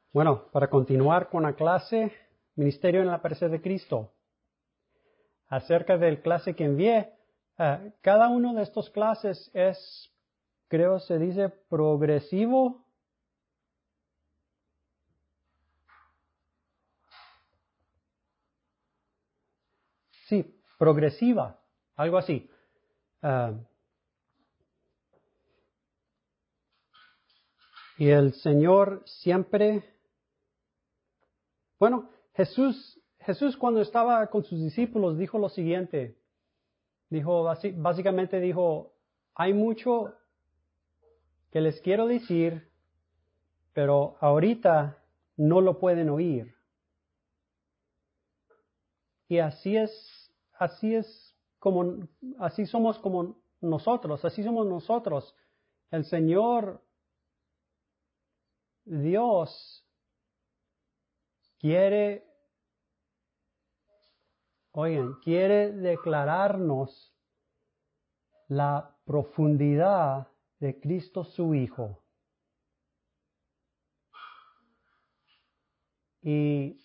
Bueno, para continuar con la clase Ministerio en la Presencia de Cristo, acerca del clase que envié, cada uno de estos clases es, creo se dice, progresivo. Sí, progresiva, algo así. Y el Señor siempre, bueno, Jesús cuando estaba con sus discípulos dijo lo siguiente, básicamente dijo, hay mucho que les quiero decir, pero ahorita no lo pueden oír. Y así somos como nosotros, así somos nosotros. El Señor Dios quiere declararnos la profundidad de Cristo su Hijo. Y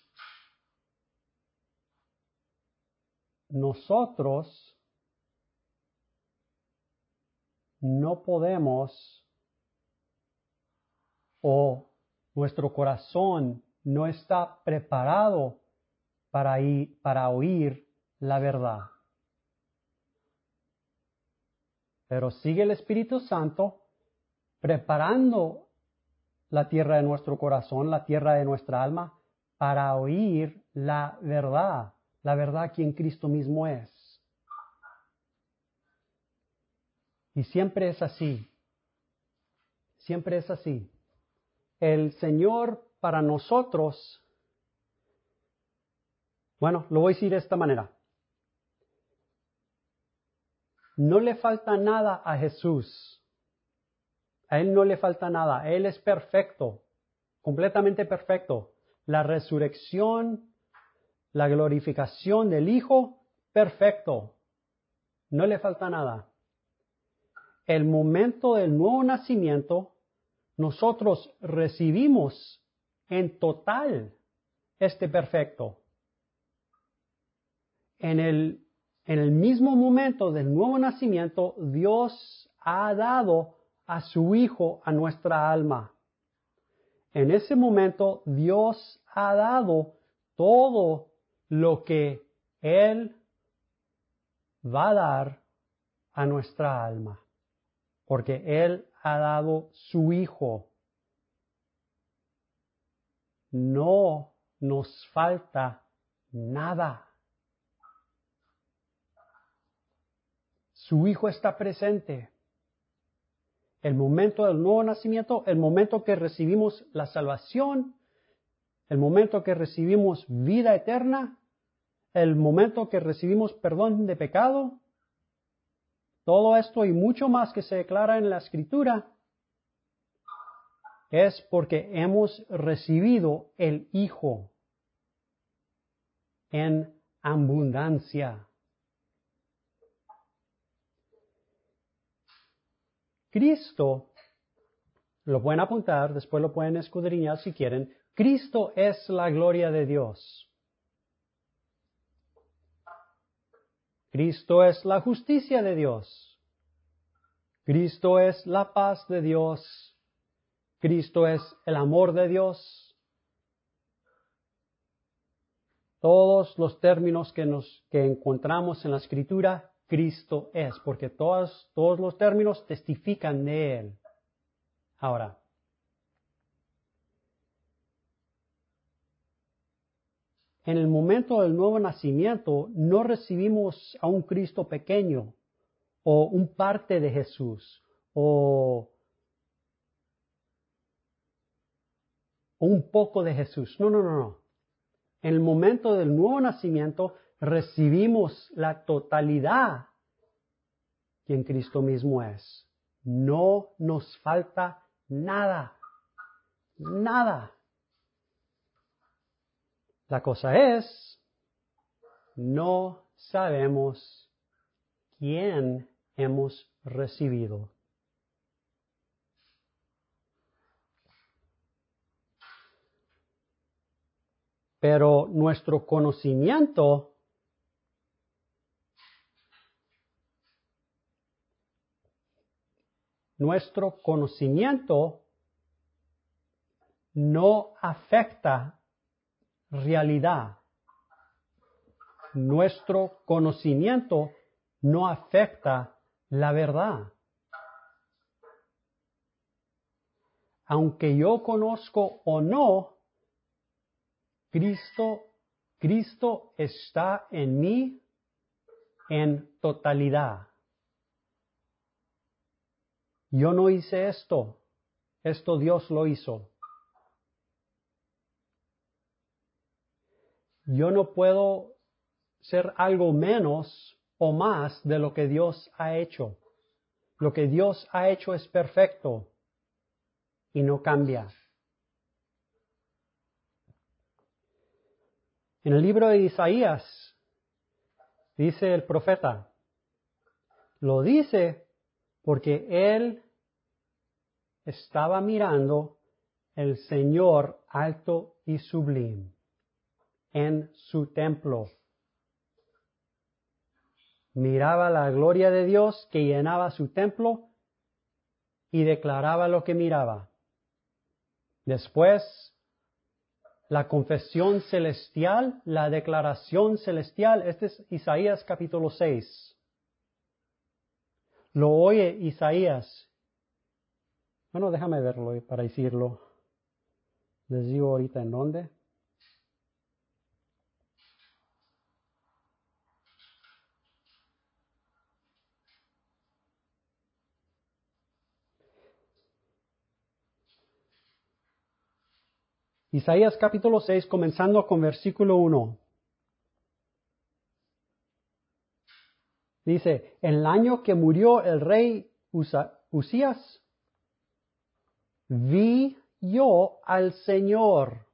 nosotros no podemos, o nuestro corazón no está preparado para oír la verdad. Pero sigue el Espíritu Santo preparando la tierra de nuestro corazón, la tierra de nuestra alma, para oír la verdad que en Cristo mismo es. Y siempre es así. Siempre es así. El Señor para nosotros, bueno, lo voy a decir de esta manera. No le falta nada a Jesús. A Él no le falta nada. Él es perfecto, completamente perfecto. La resurrección, la glorificación del Hijo, perfecto. No le falta nada. El momento del nuevo nacimiento, nosotros recibimos en total este perfecto. En el mismo momento del nuevo nacimiento, Dios ha dado a su Hijo a nuestra alma. En ese momento, Dios ha dado todo lo que Él va a dar a nuestra alma, porque Él ha dado su Hijo. No nos falta nada. Su Hijo está presente. El momento del nuevo nacimiento, el momento que recibimos la salvación, el momento que recibimos vida eterna, el momento que recibimos perdón de pecado, todo esto y mucho más que se declara en la Escritura es porque hemos recibido el Hijo en abundancia. Cristo, lo pueden apuntar, después lo pueden escudriñar si quieren, Cristo es la gloria de Dios. Cristo es la justicia de Dios. Cristo es la paz de Dios. Cristo es el amor de Dios. Todos los términos que encontramos en la Escritura, Cristo es, porque todos los términos testifican de Él. Ahora, en el momento del nuevo nacimiento, no recibimos a un Cristo pequeño, o un parte de Jesús, o un poco de Jesús. No. En el momento del nuevo nacimiento, recibimos la totalidad que en Cristo mismo es. No nos falta nada. Nada. La cosa es, no sabemos quién hemos recibido. Pero nuestro conocimiento no afecta realidad. Nuestro conocimiento no afecta la verdad. Aunque yo conozco o no, Cristo está en mí en totalidad. Yo no hice esto Dios lo hizo. Yo no puedo ser algo menos o más de lo que Dios ha hecho. Lo que Dios ha hecho es perfecto y no cambia. En el libro de Isaías, dice el profeta, lo dice porque él estaba mirando el Señor alto y sublime en su templo. Miraba la gloria de Dios que llenaba su templo y declaraba lo que miraba. Después, la confesión celestial, la declaración celestial, este es Isaías capítulo 6. Lo oye Isaías. Bueno, déjame verlo para decirlo. Les digo ahorita en dónde. Isaías capítulo 6, comenzando con versículo 1. Dice, en el año que murió el rey Usías, vi yo al Señor.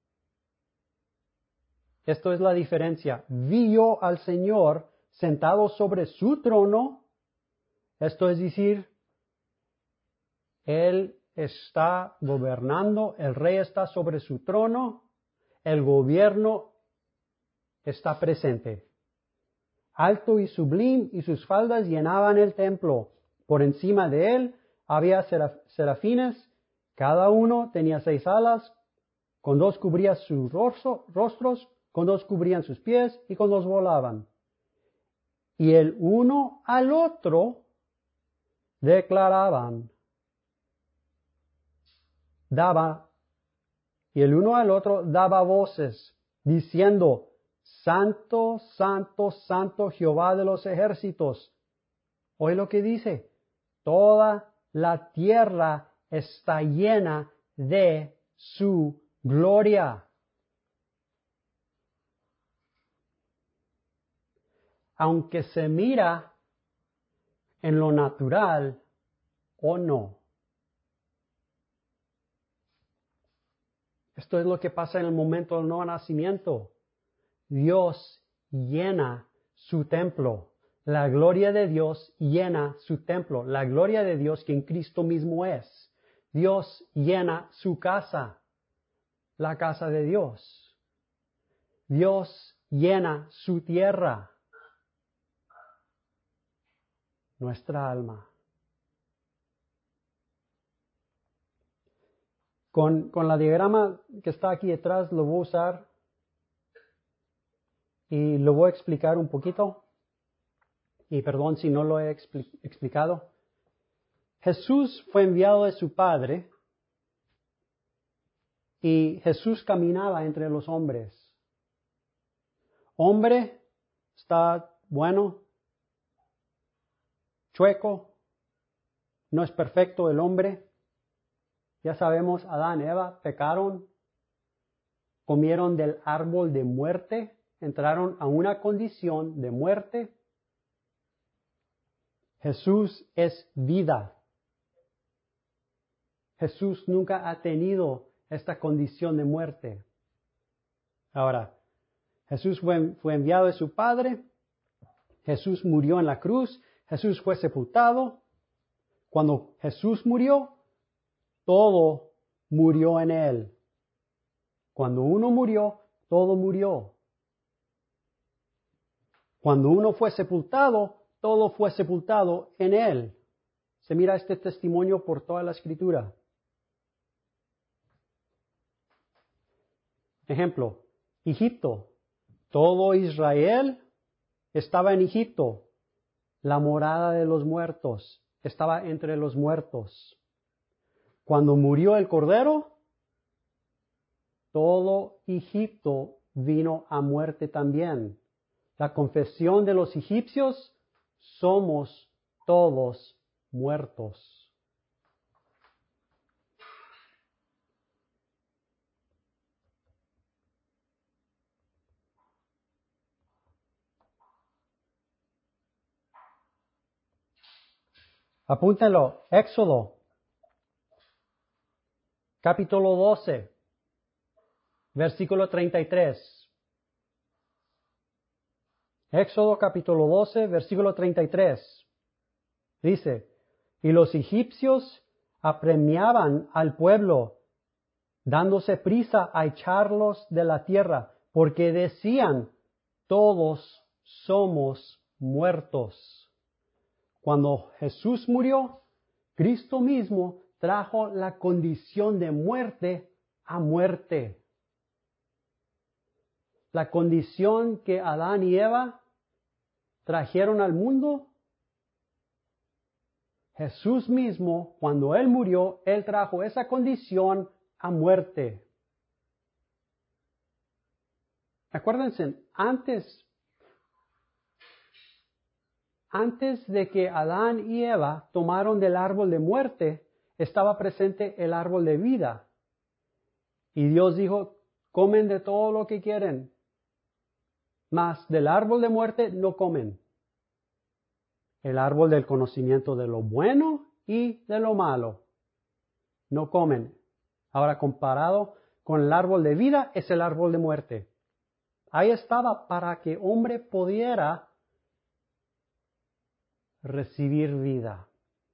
Esto es la diferencia. Vi yo al Señor sentado sobre su trono. Esto es decir, Él está gobernando, el rey está sobre su trono, el gobierno está presente. Alto y sublime, y sus faldas llenaban el templo. Por encima de él había serafines, cada uno tenía 6 alas, con 2 cubrían sus rostros, con 2 cubrían sus pies, y con 2 volaban. Y el uno al otro declaraban, daba voces, diciendo, Santo, Santo, Santo Jehová de los ejércitos. Oye lo que dice, toda la tierra está llena de su gloria. Aunque se mira en lo natural o no. Esto es lo que pasa en el momento del nuevo nacimiento. Dios llena su templo. La gloria de Dios llena su templo. La gloria de Dios que en Cristo mismo es. Dios llena su casa. La casa de Dios. Dios llena su tierra. Nuestra alma. Con la diagrama que está aquí detrás lo voy a usar y lo voy a explicar un poquito. Y perdón si no lo he explicado. Jesús fue enviado de su Padre y Jesús caminaba entre los hombres. Hombre está bueno, chueco, no es perfecto el hombre. Ya sabemos, Adán y Eva pecaron, comieron del árbol de muerte, entraron a una condición de muerte. Jesús es vida. Jesús nunca ha tenido esta condición de muerte. Ahora, Jesús fue enviado de su Padre, Jesús murió en la cruz, Jesús fue sepultado. Cuando Jesús murió, todo murió en él. Cuando uno murió, todo murió. Cuando uno fue sepultado, todo fue sepultado en él. Se mira este testimonio por toda la Escritura. Ejemplo, Egipto. Todo Israel estaba en Egipto. La morada de los muertos estaba entre los muertos. Cuando murió el Cordero, todo Egipto vino a muerte también. La confesión de los egipcios, somos todos muertos. Apúntenlo, Éxodo, capítulo 12, versículo 33. Éxodo capítulo 12, versículo 33. Dice, y los egipcios apremiaban al pueblo, dándose prisa a echarlos de la tierra, porque decían, todos somos muertos. Cuando Jesús murió, Cristo mismo trajo la condición de muerte a muerte. La condición que Adán y Eva trajeron al mundo, Jesús mismo, cuando Él murió, Él trajo esa condición a muerte. Acuérdense, antes de que Adán y Eva tomaron del árbol de muerte, estaba presente el árbol de vida. Y Dios dijo, comen de todo lo que quieren, mas del árbol de muerte no comen. El árbol del conocimiento de lo bueno y de lo malo, no comen. Ahora, comparado con el árbol de vida, es el árbol de muerte. Ahí estaba para que hombre pudiera recibir vida.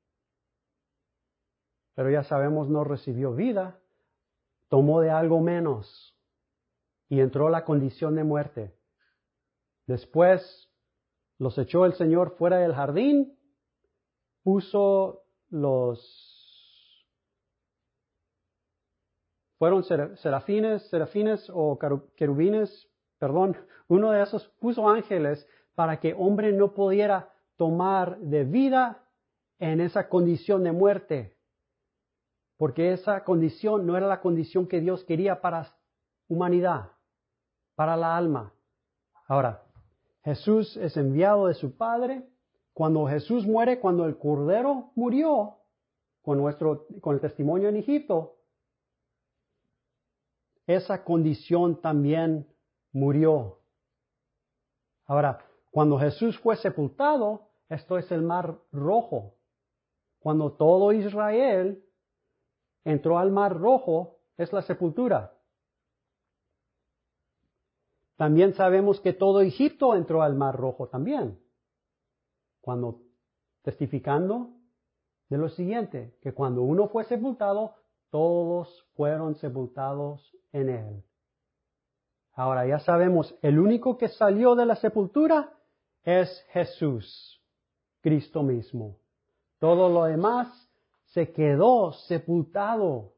Pero ya sabemos, no recibió vida, tomó de algo menos y entró la condición de muerte. Después los echó el Señor fuera del jardín, puso fueron serafines o querubines, uno de esos puso ángeles para que hombre no pudiera tomar de vida en esa condición de muerte, porque esa condición no era la condición que Dios quería para humanidad, para la alma. Ahora, Jesús es enviado de su Padre. Cuando Jesús muere, cuando el Cordero murió, con el testimonio en Egipto, esa condición también murió. Ahora, cuando Jesús fue sepultado, esto es el Mar Rojo. Cuando todo Israel entró al Mar Rojo, es la sepultura. También sabemos que todo Egipto entró al Mar Rojo también. Cuando testificando de lo siguiente, que cuando uno fue sepultado, todos fueron sepultados en él. Ahora ya sabemos, el único que salió de la sepultura es Jesús, Cristo mismo. Todo lo demás se quedó sepultado.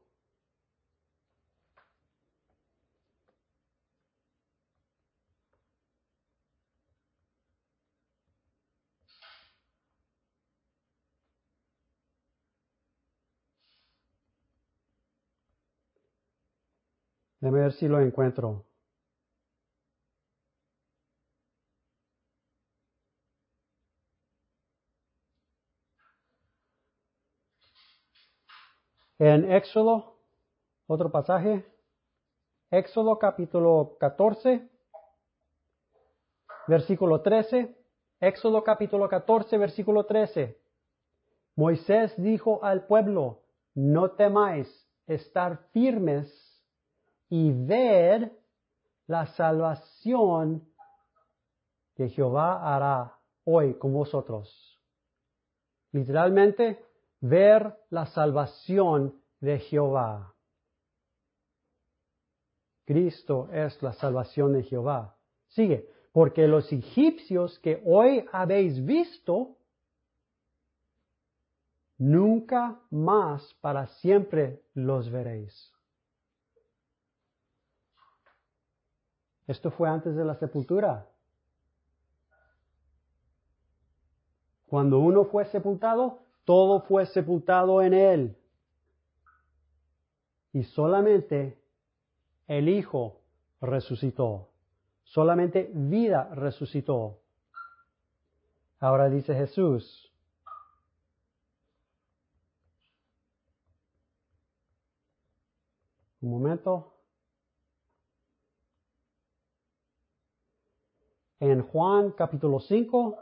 Déjame ver si lo encuentro. En Éxodo, otro pasaje, Éxodo capítulo 14, versículo 13. Éxodo capítulo 14, versículo 13. Moisés dijo al pueblo, no temáis, estar firmes y ver la salvación que Jehová hará hoy con vosotros. Literalmente, ver la salvación de Jehová. Cristo es la salvación de Jehová. Sigue, porque los egipcios que hoy habéis visto, nunca más para siempre los veréis. Esto fue antes de la sepultura. Cuando uno fue sepultado, todo fue sepultado en él. Y solamente el Hijo resucitó. Solamente vida resucitó. Ahora dice Jesús, un momento. En Juan capítulo 5,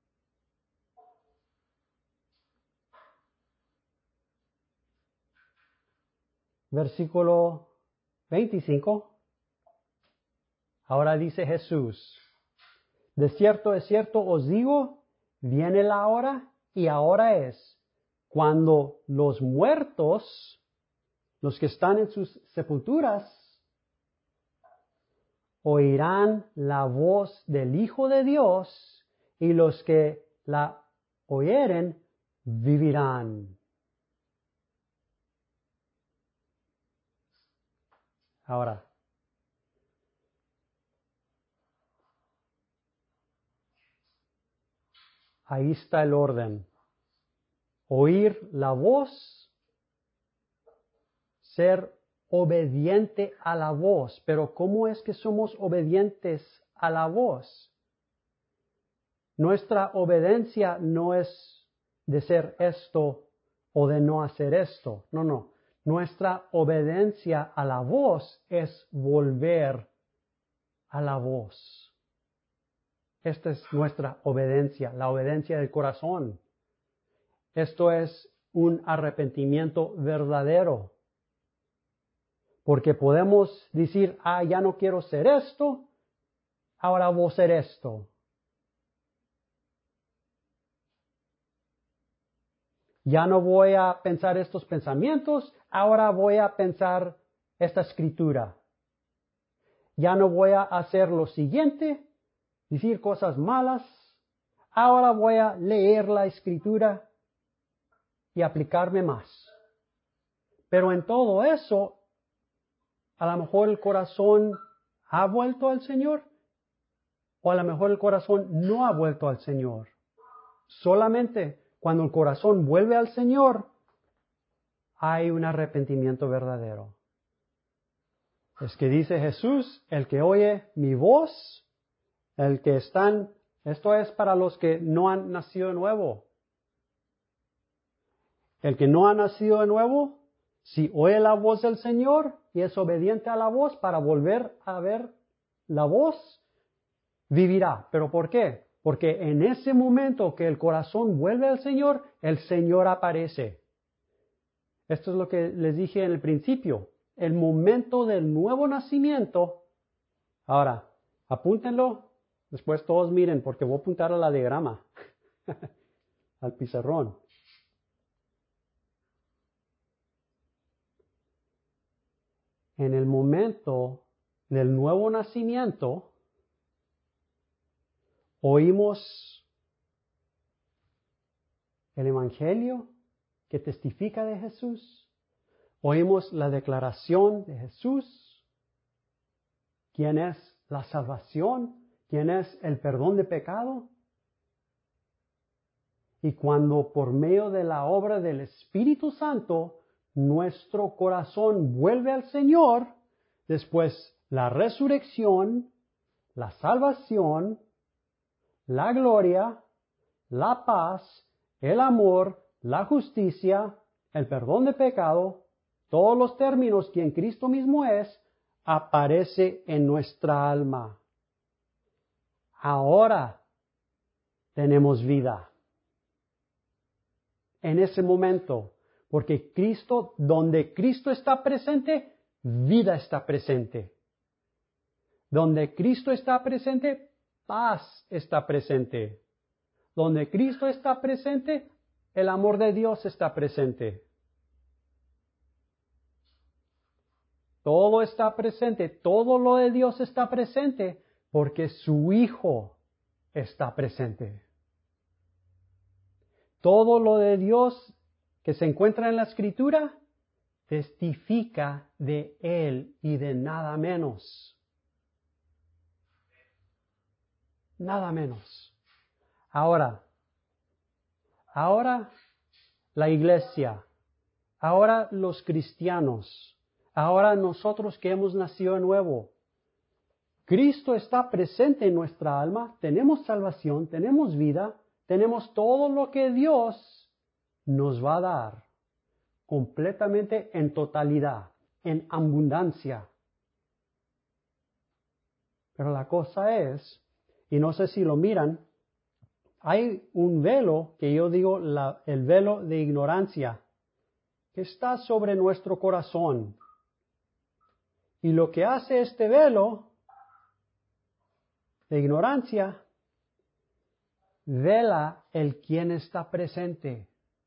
versículo 25, ahora dice Jesús, de cierto, os digo, viene la hora y ahora es, cuando los muertos, los que están en sus sepulturas, oirán la voz del Hijo de Dios y los que la oyeren vivirán. Ahora, ahí está el orden. Oír la voz, ser obediente a la voz. Pero ¿cómo es que somos obedientes a la voz? Nuestra obediencia no es de ser esto o de no hacer esto. No, no. Nuestra obediencia a la voz es volver a la voz. Esta es nuestra obediencia, la obediencia del corazón. Esto es un arrepentimiento verdadero. Porque podemos decir, ya no quiero ser esto, ahora voy a ser esto. Ya no voy a pensar estos pensamientos, ahora voy a pensar esta escritura. Ya no voy a hacer lo siguiente, decir cosas malas, ahora voy a leer la escritura y aplicarme más. Pero en todo eso, a lo mejor el corazón ha vuelto al Señor o a lo mejor el corazón no ha vuelto al Señor. Solamente cuando el corazón vuelve al Señor, hay un arrepentimiento verdadero. Es que dice Jesús, el que oye mi voz, el que están, esto es para los que no han nacido de nuevo. El que no ha nacido de nuevo, si oye la voz del Señor y es obediente a la voz para volver a ver la voz, vivirá. ¿Pero por qué? Porque en ese momento que el corazón vuelve al Señor, el Señor aparece. Esto es lo que les dije en el principio. El momento del nuevo nacimiento. Ahora, apúntenlo. Después todos miren porque voy a apuntar a la diagrama. Al pizarrón. En el momento del nuevo nacimiento, oímos el Evangelio que testifica de Jesús. Oímos la declaración de Jesús. ¿Quién es la salvación? ¿Quién es el perdón de pecado? Y cuando por medio de la obra del Espíritu Santo, nuestro corazón vuelve al Señor, después la resurrección, la salvación, la gloria, la paz, el amor, la justicia, el perdón de pecado, todos los términos que en Cristo mismo es, aparece en nuestra alma. Ahora tenemos vida. En ese momento, porque Cristo, donde Cristo está presente, vida está presente. Donde Cristo está presente, paz está presente. Donde Cristo está presente, el amor de Dios está presente. Todo está presente, todo lo de Dios está presente porque su Hijo está presente. Todo lo de Dios que se encuentra en la Escritura testifica de Él y de nada menos. Nada menos. Ahora la iglesia, ahora los cristianos, ahora nosotros que hemos nacido de nuevo. Cristo está presente en nuestra alma, tenemos salvación, tenemos vida, tenemos todo lo que Dios nos va a dar, completamente en totalidad, en abundancia. Pero la cosa es, y no sé si lo miran, hay un velo que yo digo el velo de ignorancia que está sobre nuestro corazón. Y lo que hace este velo de ignorancia, vela el quien está presente.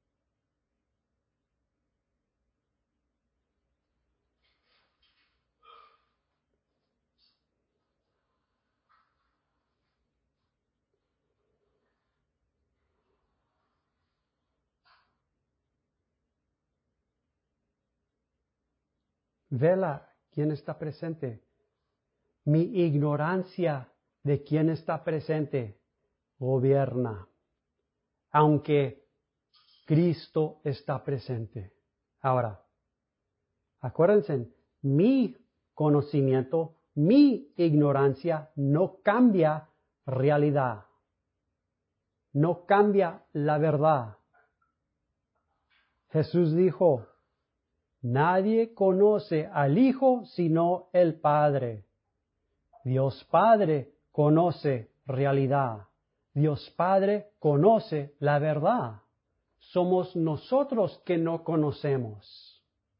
Vela quién está presente. Mi ignorancia de quién está presente gobierna, aunque Cristo está presente. Ahora, acuérdense, mi conocimiento, mi ignorancia no cambia realidad, no cambia la verdad. Jesús dijo, nadie conoce al Hijo sino el Padre. Dios Padre conoce realidad. Dios Padre conoce la verdad. Somos nosotros que no conocemos.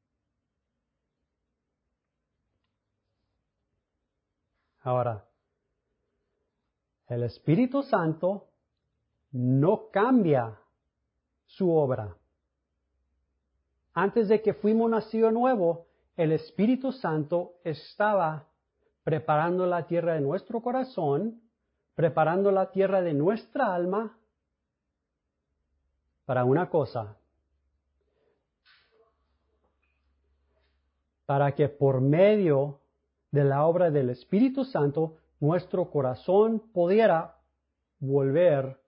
Ahora, el Espíritu Santo no cambia su obra. Antes de que fuimos nacidos nuevo, el Espíritu Santo estaba preparando la tierra de nuestro corazón, preparando la tierra de nuestra alma para una cosa, para que por medio de la obra del Espíritu Santo nuestro corazón pudiera volver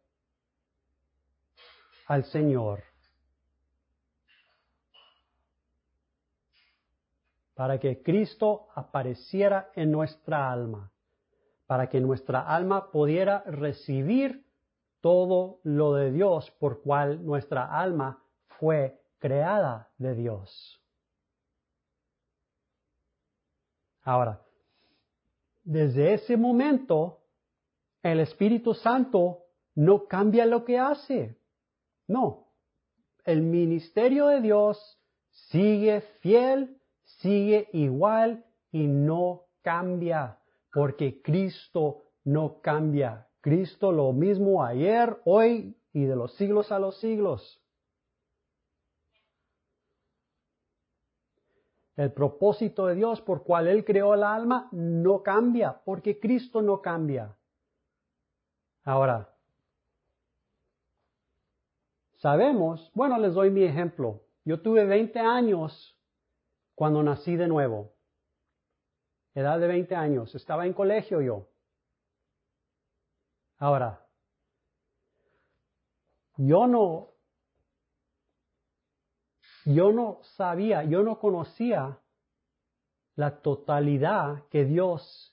al Señor. Para que Cristo apareciera en nuestra alma, para que nuestra alma pudiera recibir todo lo de Dios por cual nuestra alma fue creada de Dios. Ahora, desde ese momento, el Espíritu Santo no cambia lo que hace. No, el ministerio de Dios sigue fiel, sigue igual y no cambia, porque Cristo no cambia. Cristo lo mismo ayer, hoy y de los siglos a los siglos. El propósito de Dios por cual Él creó el alma no cambia, porque Cristo no cambia. Ahora, sabemos, bueno, les doy mi ejemplo. Yo tuve 20 años cuando nací de nuevo. Edad de 20 años. Estaba en colegio yo. Ahora, yo no sabía, yo no conocía la totalidad que Dios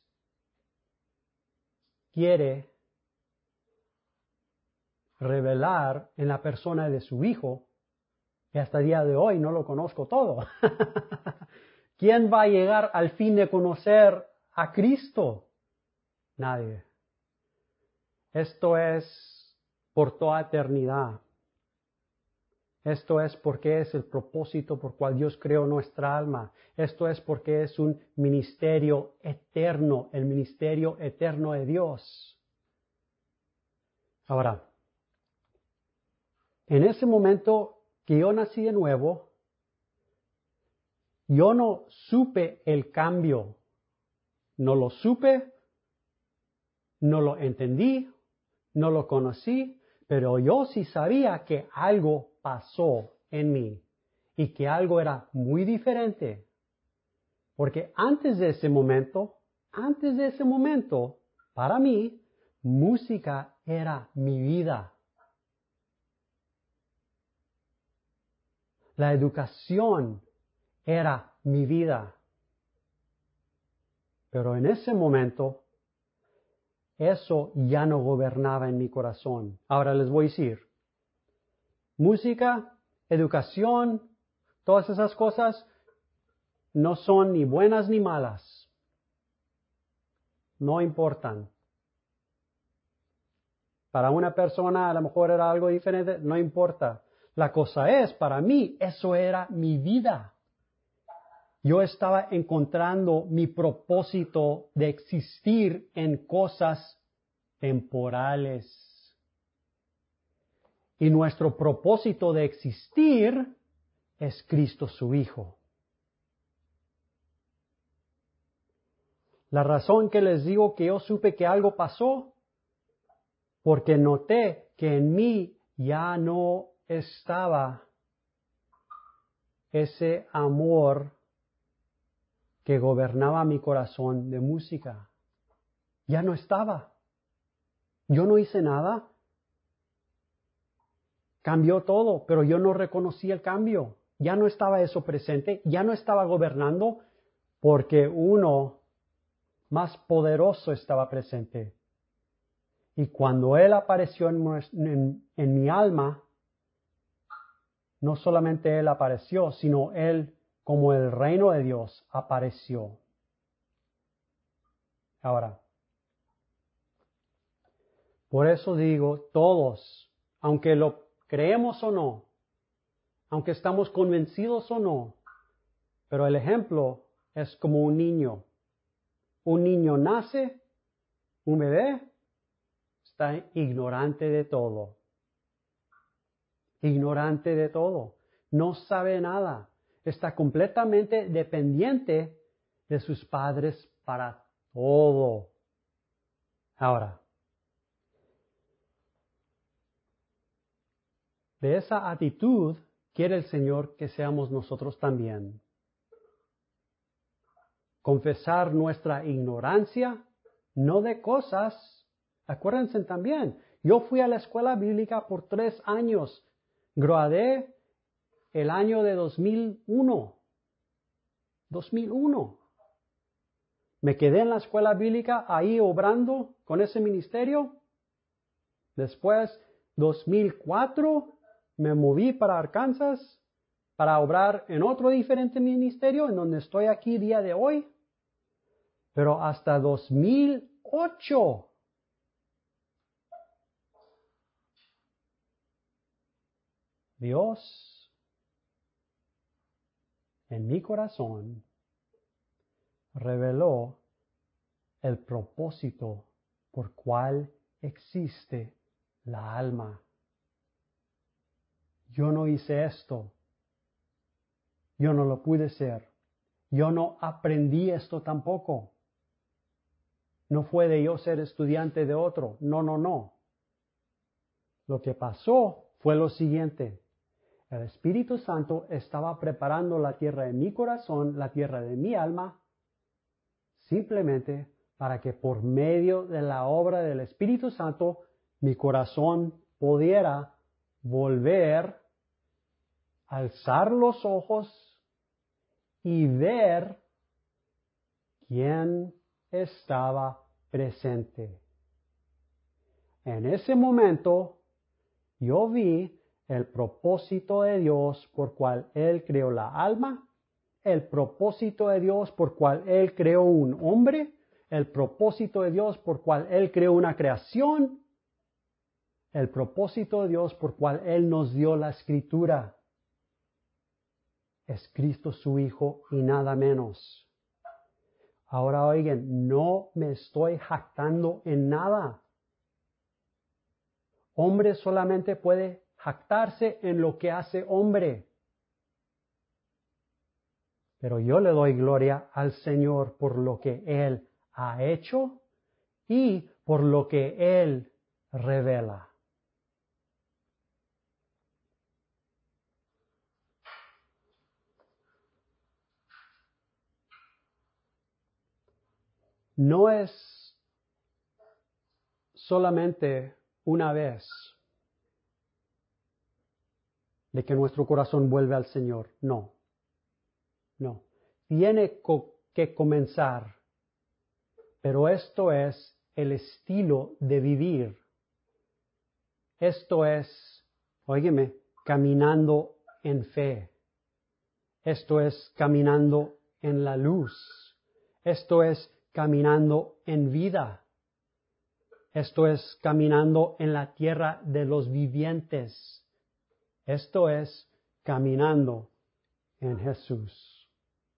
quiere revelar en la persona de su Hijo, y hasta el día de hoy no lo conozco todo. ¿Quién va a llegar al fin de conocer a Cristo? Nadie. Esto es por toda eternidad. Esto es porque es el propósito por cual Dios creó nuestra alma. Esto es porque es un ministerio eterno, el ministerio eterno de Dios. Ahora, en ese momento que yo nací de nuevo, Yo no supe el cambio. No lo supe, no lo entendí, no lo conocí, pero yo sí sabía que algo pasó en mí y que algo era muy diferente. Porque antes de ese momento, para mí, música era mi vida. La educación era mi vida. Pero en ese momento, eso ya no gobernaba en mi corazón. Ahora les voy a decir, música, educación, todas esas cosas no son ni buenas ni malas. No importan. Para una persona a lo mejor era algo diferente, no importa. La cosa es, para mí, eso era mi vida. Yo estaba encontrando mi propósito de existir en cosas temporales. Y nuestro propósito de existir es Cristo su Hijo. La razón que les digo que yo supe que algo pasó, porque noté que en mí ya no estaba ese amor que gobernaba mi corazón de música. Ya no estaba. Yo no hice nada. Cambió todo, pero yo no reconocí el cambio. Ya no estaba eso presente, ya no estaba gobernando, porque uno más poderoso estaba presente. Y cuando Él apareció en mi alma, no solamente Él apareció, sino Él, como el reino de Dios, apareció. Ahora, por eso digo, todos, aunque lo creemos o no, aunque estamos convencidos o no, pero el ejemplo es como un niño. Un niño nace, un bebé, está ignorante de todo. Ignorante de todo. No sabe nada. Está completamente dependiente de sus padres para todo. Ahora, de esa actitud quiere el Señor que seamos nosotros también. Confesar nuestra ignorancia, no de cosas. Acuérdense también, yo fui a la escuela bíblica por 3 años. Gradué el año de 2001. 2001. Me quedé en la escuela bíblica ahí obrando con ese ministerio. Después, 2004, me moví para Arkansas para obrar en otro diferente ministerio en donde estoy aquí día de hoy. Pero hasta 2008, Dios en mi corazón reveló el propósito por cual existe la alma. Yo no hice esto. Yo no lo pude ser. Yo no aprendí esto tampoco. No fue de yo ser estudiante de otro. No, no, no. Lo que pasó fue lo siguiente. El Espíritu Santo estaba preparando la tierra de mi corazón, la tierra de mi alma, simplemente para que por medio de la obra del Espíritu Santo mi corazón pudiera volver, alzar los ojos y ver quién estaba presente. En ese momento yo vi el propósito de Dios por cual Él creó la alma, el propósito de Dios por cual Él creó un hombre, el propósito de Dios por cual Él creó una creación, el propósito de Dios por cual Él nos dio la escritura. Es Cristo su Hijo y nada menos. Ahora oigan, no me estoy jactando en nada. Hombre solamente puede jactarse en lo que hace hombre. pero yo le doy gloria al Señor por lo que Él ha hecho y por lo que Él revela. No es solamente una vez de que nuestro corazón vuelve al Señor. No, no. Tiene que comenzar. Pero esto es el estilo de vivir. Esto es, óigeme, caminando en fe. Esto es caminando en la luz. Esto es caminando en vida. Esto es caminando en la tierra de los vivientes. Esto es caminando en Jesús.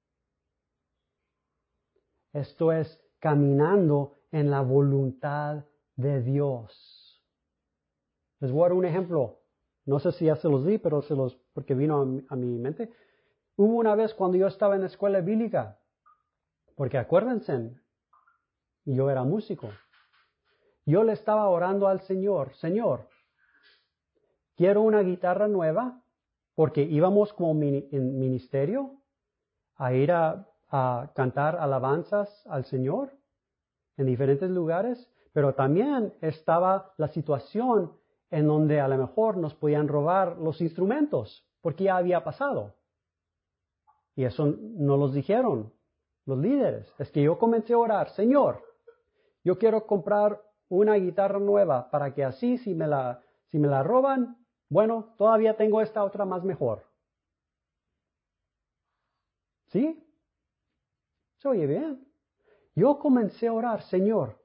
Esto es caminando en la voluntad de Dios. Les voy a dar un ejemplo. No sé si ya se los di, pero porque vino a mi mente. Hubo una vez cuando yo estaba en la escuela bíblica, porque acuérdense, yo era músico. Yo le estaba orando al Señor, Señor, quiero una guitarra nueva, porque íbamos como en ministerio a ir a cantar alabanzas al Señor en diferentes lugares, pero también estaba la situación en donde a lo mejor nos podían robar los instrumentos, porque ya había pasado. Y eso no los dijeron los líderes. Es que yo comencé a orar, Señor, yo quiero comprar una guitarra nueva para que así si me la roban, bueno, todavía tengo esta otra más mejor. ¿Sí? Se oye bien. Yo comencé a orar, Señor,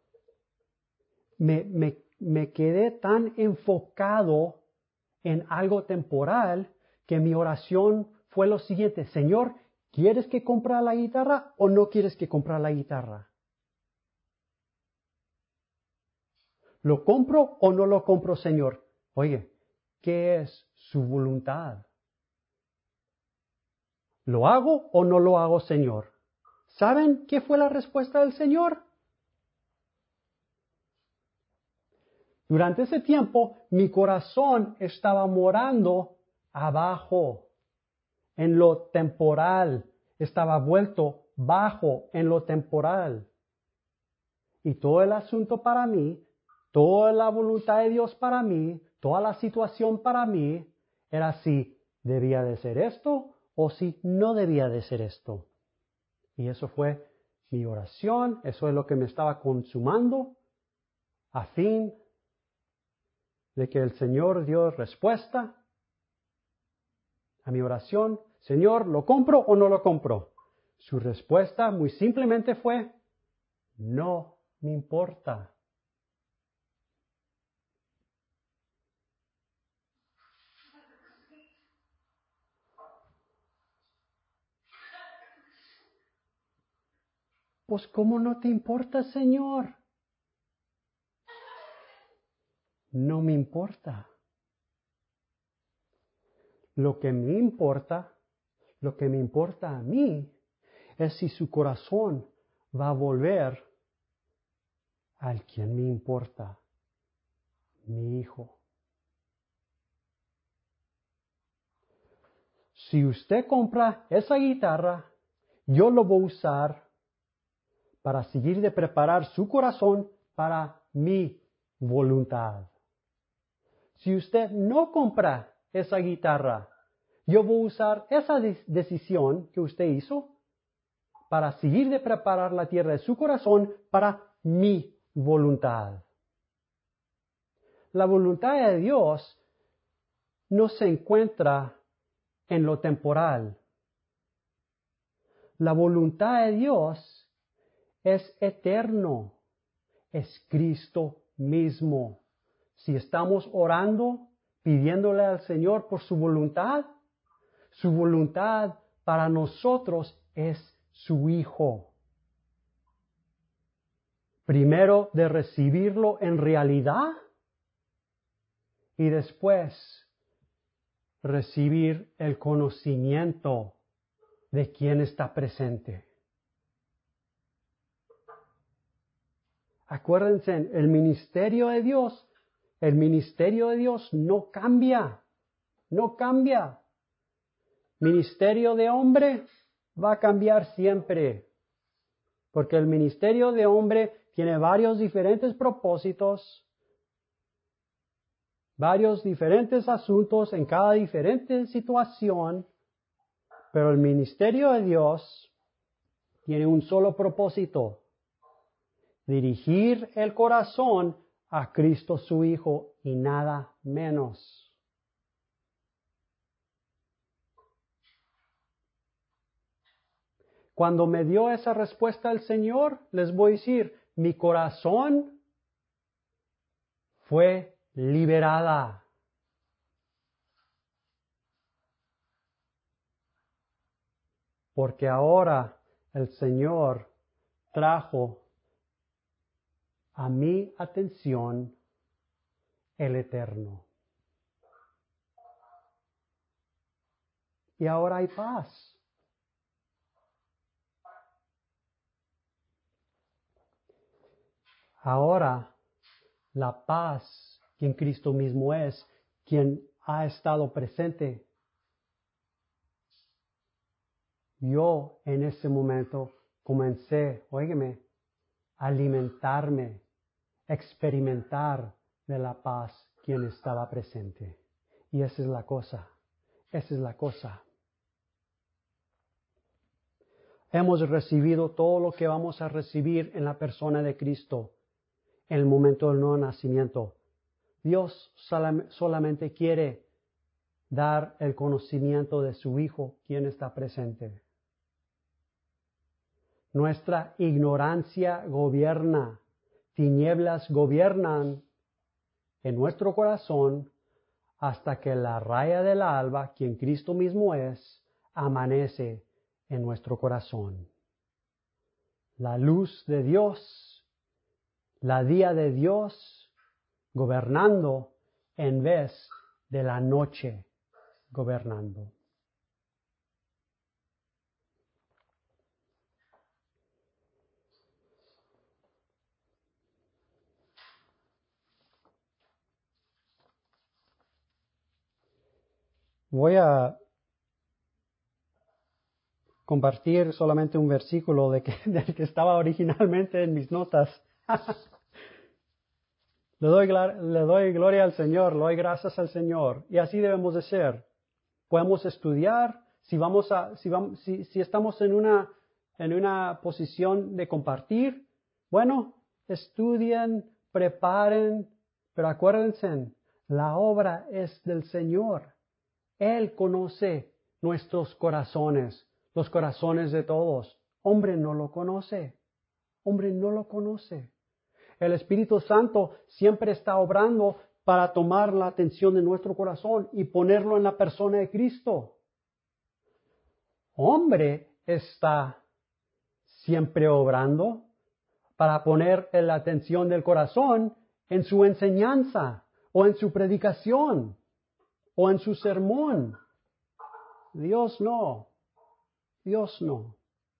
me quedé tan enfocado en algo temporal que mi oración fue lo siguiente, Señor, ¿quieres que compre la guitarra o no quieres que compre la guitarra? ¿Lo compro o no lo compro, Señor? Oye, ¿qué es su voluntad? ¿Lo hago o no lo hago, Señor? ¿Saben qué fue la respuesta del Señor? Durante ese tiempo, mi corazón estaba morando abajo, en lo temporal. Estaba vuelto bajo en lo temporal. Y todo el asunto para mí, toda la voluntad de Dios para mí, toda la situación para mí, era si debía de ser esto o si no debía de ser esto. Y eso fue mi oración, eso es lo que me estaba consumando, a fin de que el Señor dio respuesta a mi oración. Señor, ¿lo compro o no lo compro? Su respuesta muy simplemente fue, no me importa. Pues, ¿cómo no te importa, Señor? No me importa. Lo que me importa a mí, es si su corazón va a volver al quien me importa, mi hijo. Si usted compra esa guitarra, yo lo voy a usar para seguir de preparar su corazón para mi voluntad. Si usted no compra esa guitarra, yo voy a usar esa decisión que usted hizo para seguir de preparar la tierra de su corazón para mi voluntad. La voluntad de Dios no se encuentra en lo temporal. La voluntad de Dios es eterno, es Cristo mismo. Si estamos orando, pidiéndole al Señor por su voluntad para nosotros es su Hijo. Primero de recibirlo en realidad y después recibir el conocimiento de quién está presente. Acuérdense, el ministerio de Dios no cambia, no cambia. Ministerio de hombre va a cambiar siempre, porque el ministerio de hombre tiene varios diferentes propósitos, varios diferentes asuntos en cada diferente situación, pero el ministerio de Dios tiene un solo propósito: dirigir el corazón a Cristo su Hijo y nada menos. Cuando me dio esa respuesta el Señor, les voy a decir, mi corazón fue liberada. Porque ahora el Señor trajo a mi atención el Eterno. Y ahora hay paz. Ahora la paz, quien Cristo mismo es, quien ha estado presente. Yo en ese momento comencé, óigame, a alimentarme, experimentar de la paz quien estaba presente. Y esa es la cosa, esa es la cosa. Hemos recibido todo lo que vamos a recibir en la persona de Cristo en el momento del nuevo nacimiento. Dios solamente quiere dar el conocimiento de su Hijo, quien está presente. Nuestra ignorancia gobierna, tinieblas gobiernan en nuestro corazón hasta que la raya del alba, quien Cristo mismo es, amanece en nuestro corazón. La luz de Dios, la día de Dios, gobernando en vez de la noche gobernando. Voy a compartir solamente un versículo del que estaba originalmente en mis notas. Le doy gloria al Señor, le doy gracias al Señor. Y así debemos de ser. Podemos estudiar, si estamos en una posición de compartir, bueno, estudien, preparen, pero acuérdense, la obra es del Señor. Él conoce nuestros corazones, los corazones de todos. Hombre no lo conoce. Hombre no lo conoce. El Espíritu Santo siempre está obrando para tomar la atención de nuestro corazón y ponerlo en la persona de Cristo. Hombre está siempre obrando para poner la atención del corazón en su enseñanza o en su predicación o en su sermón. Dios no. Dios no.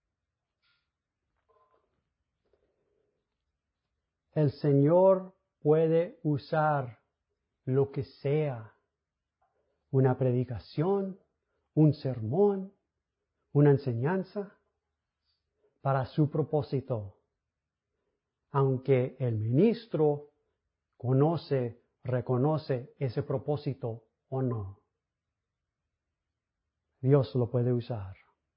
El Señor puede usar lo que sea, una predicación, un sermón, una enseñanza, para su propósito, aunque el ministro reconoce ese propósito o no. Dios lo puede usar.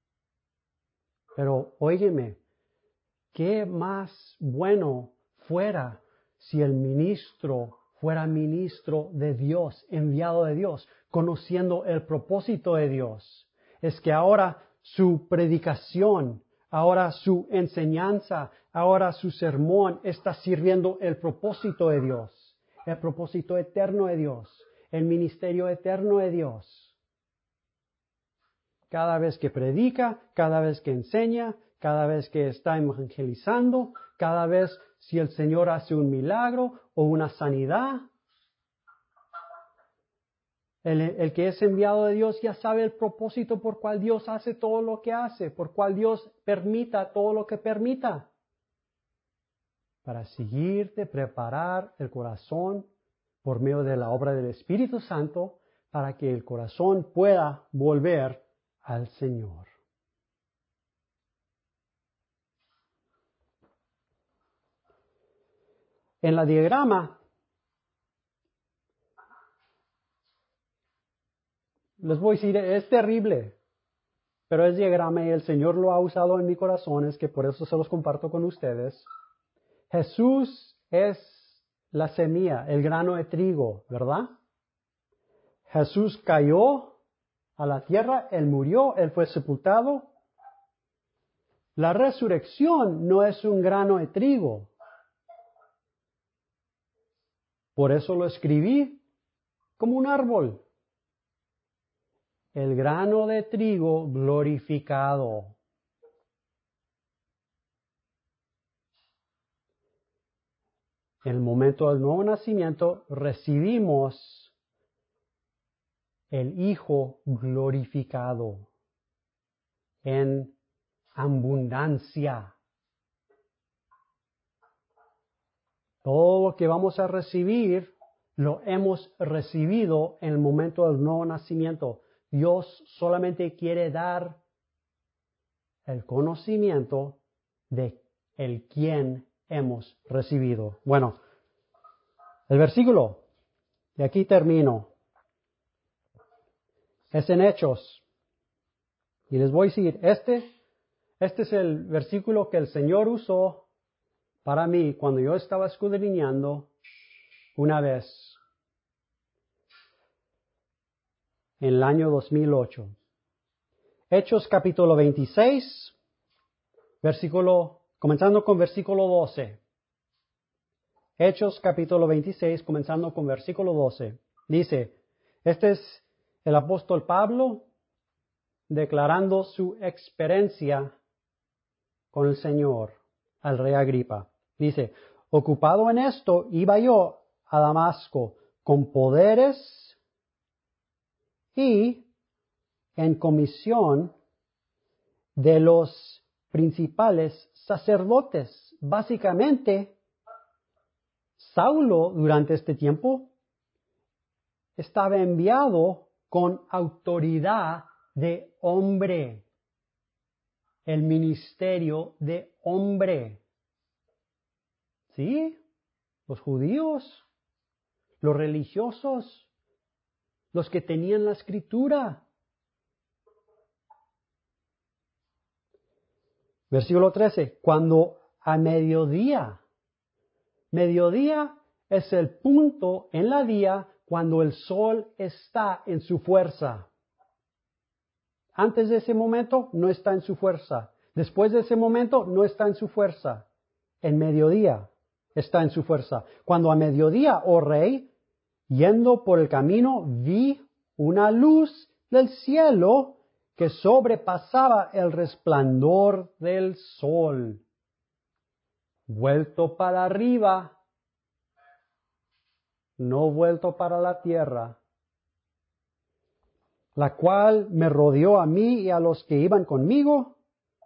Pero óyeme, ¿qué más bueno fuera si el ministro fuera ministro de Dios, enviado de Dios, conociendo el propósito de Dios? Es que ahora su predicación, ahora su enseñanza, ahora su sermón está sirviendo el propósito de Dios, el propósito eterno de Dios, el ministerio eterno de Dios. Cada vez que predica, cada vez que enseña, cada vez que está evangelizando, cada vez si el Señor hace un milagro o una sanidad, El que es enviado de Dios ya sabe el propósito por cual Dios hace todo lo que hace, por cual Dios permita todo lo que permita. Para seguir de preparar el corazón por medio de la obra del Espíritu Santo, para que el corazón pueda volver al Señor. En la diagrama, les voy a decir, es terrible, pero es diagrama y el Señor lo ha usado en mi corazón, es que por eso se los comparto con ustedes. Jesús es la semilla, el grano de trigo, ¿verdad? Jesús cayó a la tierra, Él murió, Él fue sepultado. La resurrección no es un grano de trigo. Por eso lo escribí como un árbol. El grano de trigo glorificado. En el momento del nuevo nacimiento recibimos el Hijo glorificado en abundancia. Todo lo que vamos a recibir lo hemos recibido en el momento del nuevo nacimiento. Dios solamente quiere dar el conocimiento de el quién hemos recibido. Bueno, el versículo, y aquí termino, es en Hechos. Y les voy a decir, este es el versículo que el Señor usó para mí cuando yo estaba escudriñando una vez en el año 2008. Hechos capítulo 26, comenzando con versículo 12. Hechos capítulo 26, comenzando con versículo 12. Dice, este es el apóstol Pablo declarando su experiencia con el Señor al rey Agripa. Dice, ocupado en esto, iba yo a Damasco con poderes y en comisión de los principales sacerdotes. Básicamente, Saulo durante este tiempo estaba enviado con autoridad de hombre, el ministerio de hombre. ¿Sí? Los judíos, los religiosos, los que tenían la escritura. Versículo 13, cuando a mediodía es el punto en la día cuando el sol está en su fuerza. Antes de ese momento no está en su fuerza. Después de ese momento no está en su fuerza. En mediodía está en su fuerza. Cuando a mediodía, oh rey, yendo por el camino, vi una luz del cielo que sobrepasaba el resplandor del sol. Vuelto para arriba, no vuelto para la tierra, la cual me rodeó a mí y a los que iban conmigo.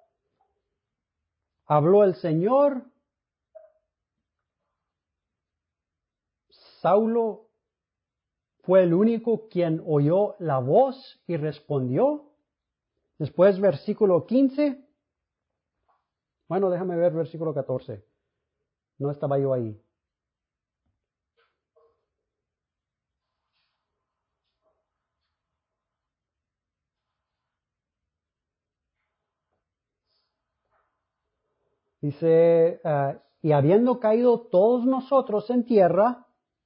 Habló el Señor. Saulo fue el único quien oyó la voz y respondió. Después, versículo 15. Bueno, déjame ver versículo 14. No estaba yo ahí. Dice, y habiendo caído todos nosotros en tierra,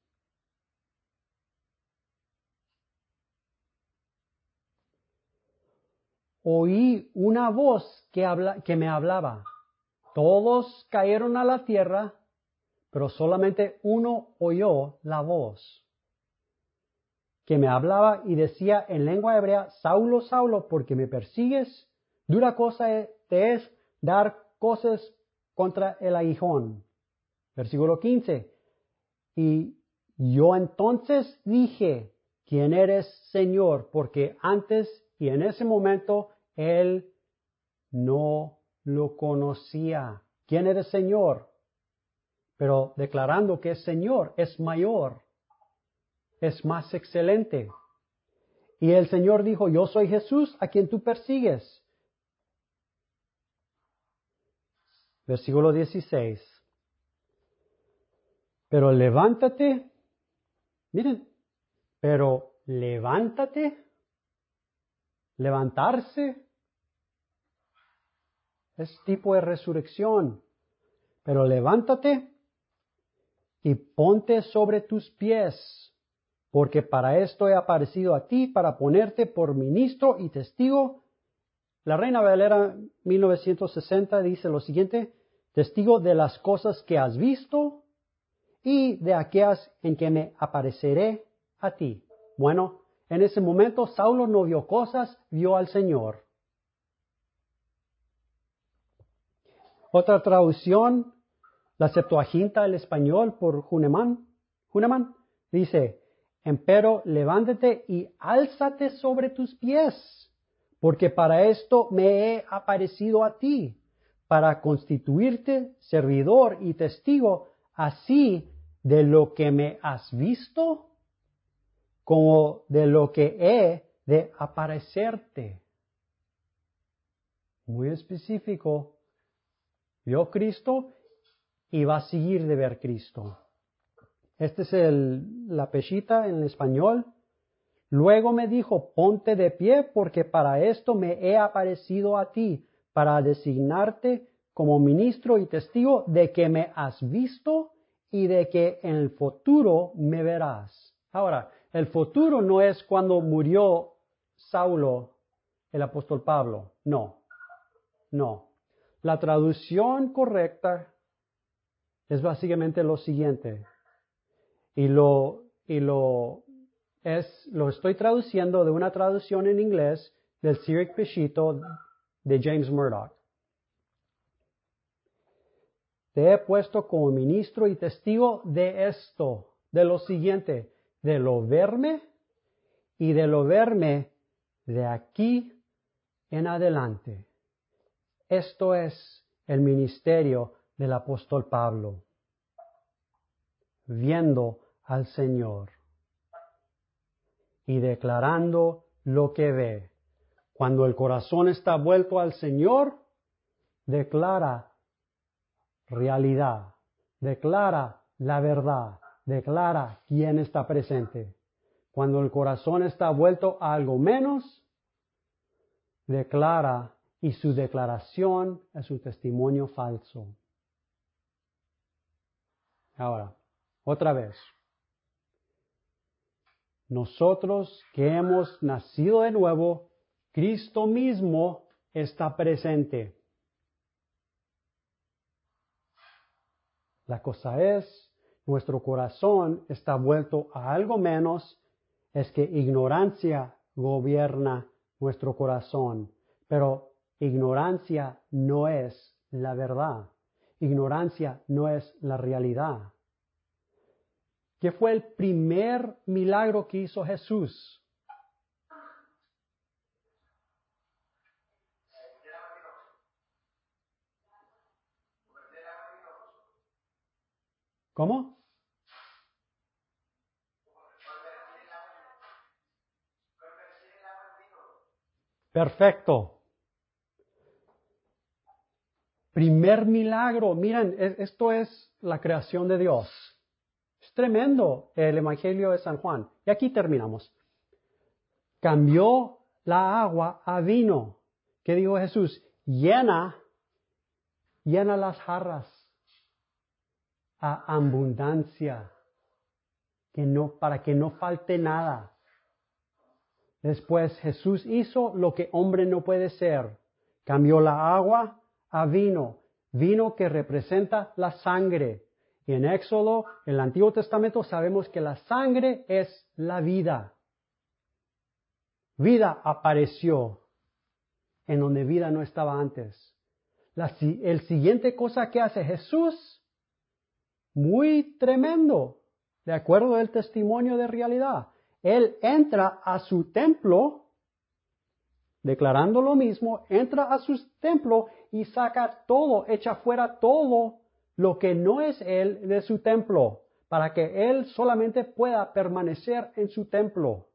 oí una voz que me hablaba. Todos cayeron a la tierra, pero solamente uno oyó la voz que me hablaba y decía en lengua hebrea, Saulo, Saulo, ¿por qué me persigues? Dura cosa te es dar cosas contra el aguijón. Versículo 15. Y yo entonces dije, quién eres, Señor, porque antes y en ese momento él no lo conocía. ¿Quién eres, Señor? Pero declarando que es Señor, es mayor, es más excelente. Y el Señor dijo, yo soy Jesús a quien tú persigues. Versículo 16. Pero levántate, miren, pero levántate, levantarse, es tipo de resurrección. Pero levántate y ponte sobre tus pies, porque para esto he aparecido a ti, para ponerte por ministro y testigo. La Reina Valera 1960 dice lo siguiente, testigo de las cosas que has visto y de aquellas en que me apareceré a ti. Bueno, en ese momento Saulo no vio cosas, vio al Señor. Otra traducción, la Septuaginta al español por Hahnemann, dice, empero levántate y álzate sobre tus pies, porque para esto me he aparecido a ti, para constituirte servidor y testigo, así de lo que me has visto, como de lo que he de aparecerte. Muy específico. Vio Cristo y va a seguir de ver Cristo. Este es la peshita en español. Luego me dijo, ponte de pie porque para esto me he aparecido a ti, para designarte como ministro y testigo de que me has visto y de que en el futuro me verás. Ahora, el futuro no es cuando murió Saulo, el apóstol Pablo. No. La traducción correcta es básicamente lo siguiente. Y lo estoy traduciendo de una traducción en inglés del Syriac Peshito de James Murdoch. Te he puesto como ministro y testigo de esto, de lo siguiente, de lo verme y de lo verme de aquí en adelante. Esto es el ministerio del apóstol Pablo, viendo al Señor y declarando lo que ve. Cuando el corazón está vuelto al Señor, declara realidad, declara la verdad, declara quién está presente. Cuando el corazón está vuelto a algo menos, declara y su declaración es un testimonio falso. Ahora, otra vez. Nosotros que hemos nacido de nuevo, Cristo mismo está presente. La cosa es, nuestro corazón está vuelto a algo menos, es que ignorancia gobierna nuestro corazón, pero ignorancia no es la verdad. Ignorancia no es la realidad. ¿Qué fue el primer milagro que hizo Jesús? ¿Cómo? Perfecto. Primer milagro. Miren, esto es la creación de Dios. Es tremendo el Evangelio de San Juan. Y aquí terminamos. Cambió la agua a vino. ¿Qué dijo Jesús? Llena las jarras a abundancia, para que no falte nada. Después Jesús hizo lo que hombre no puede ser. Cambió la agua a vino. Vino que representa la sangre. Y en Éxodo, en el Antiguo Testamento, sabemos que la sangre es la vida. Vida apareció en donde vida no estaba antes. El siguiente cosa que hace Jesús, muy tremendo, de acuerdo al testimonio de realidad. Él entra a su templo, declarando lo mismo, entra a su templo y saca todo, echa fuera todo lo que no es Él de su templo, para que Él solamente pueda permanecer en su templo.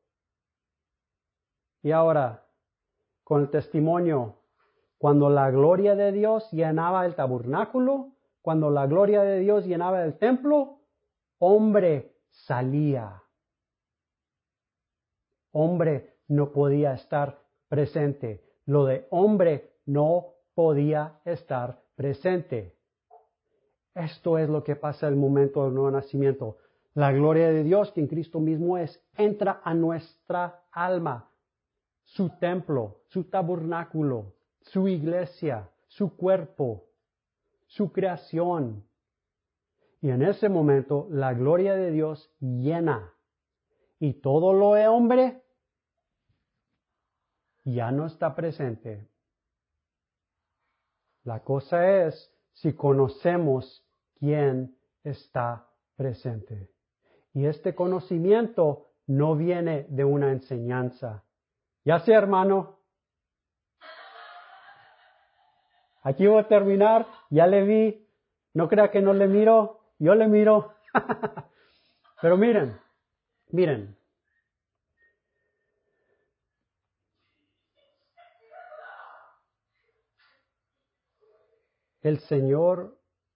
Y ahora, con el testimonio, cuando la gloria de Dios llenaba el tabernáculo, cuando la gloria de Dios llenaba el templo, hombre salía. Hombre no podía estar presente. Lo de hombre no podía estar presente. Esto es lo que pasa en el momento del nuevo nacimiento. La gloria de Dios, que en Cristo mismo es, entra a nuestra alma, su templo, su tabernáculo, su iglesia, su cuerpo, su creación. Y en ese momento la gloria de Dios llena. Y todo lo de hombre ya no está presente. La cosa es si conocemos quién está presente. Y este conocimiento no viene de una enseñanza. Ya sé, hermano. Aquí voy a terminar. Ya le vi. No crea que no le miro. Yo le miro. Pero miren. El Señor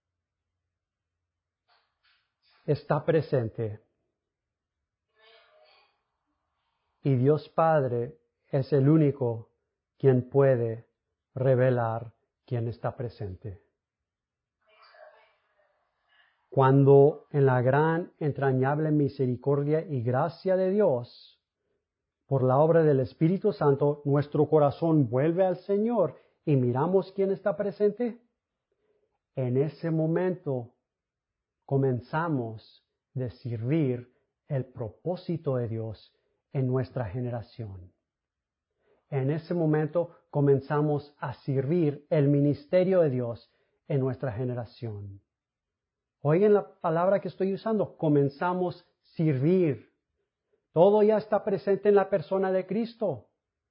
está presente. Y Dios Padre es el único quien puede revelar quién está presente. Cuando en la gran, entrañable misericordia y gracia de Dios, por la obra del Espíritu Santo, nuestro corazón vuelve al Señor y miramos quién está presente, en ese momento comenzamos a servir el propósito de Dios en nuestra generación. En ese momento comenzamos a servir el ministerio de Dios en nuestra generación. Oigan la palabra que estoy usando, comenzamos a servir. Todo ya está presente en la persona de Cristo.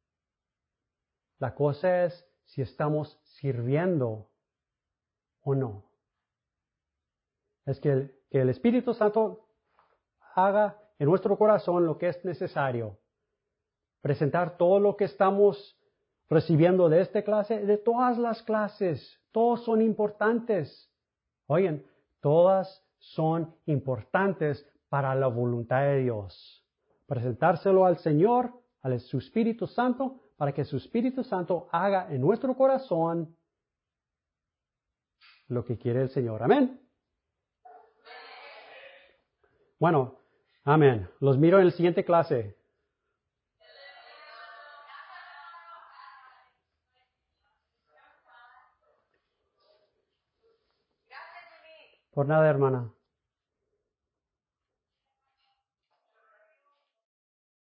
La cosa es si estamos sirviendo o no. Es que el Espíritu Santo haga en nuestro corazón lo que es necesario. Presentar todo lo que estamos recibiendo de esta clase, de todas las clases. Todos son importantes. Oigan, todas son importantes para la voluntad de Dios. Presentárselo al Señor, a su Espíritu Santo, para que su Espíritu Santo haga en nuestro corazón lo que quiere el Señor. Amén. Bueno, amén. Los miro en la siguiente clase. Por nada, hermana.